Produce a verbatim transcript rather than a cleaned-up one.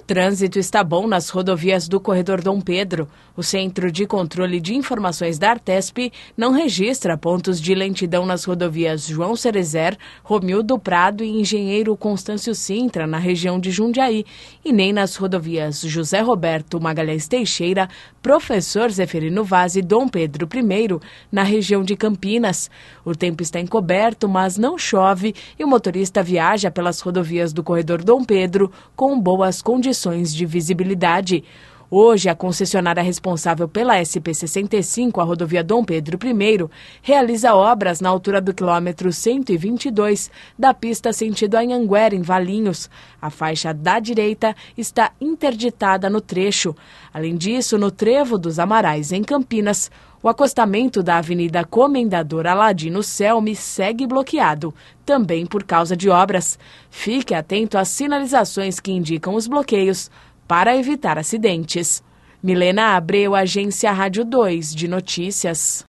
trânsito está bom nas rodovias do Corredor Dom Pedro. O Centro de Controle de Informações da Artesp não registra pontos de lentidão nas rodovias João Cerezer, Romildo Prado e Engenheiro Constâncio Sintra, na região de Jundiaí, e nem nas rodovias José Roberto Magalhães Teixeira, Professor Zeferino Vaz e Dom Pedro I, na região de Campinas. O tempo está encoberto, mas não chove, e o motorista viaja pelas rodovias do Corredor Dom Pedro com boas condições de visibilidade. Hoje, a concessionária responsável pela S P sessenta e cinco, a rodovia Dom Pedro I, realiza obras na altura do quilômetro cento e vinte e dois, da pista sentido Anhanguera, em Valinhos. A faixa da direita está interditada no trecho. Além disso, no Trevo dos Amarais, em Campinas, o acostamento da Avenida Comendador Aladino Selme segue bloqueado, também por causa de obras. Fique atento às sinalizações que indicam os bloqueios para evitar acidentes. Milena Abreu, Agência Rádio dois de Notícias.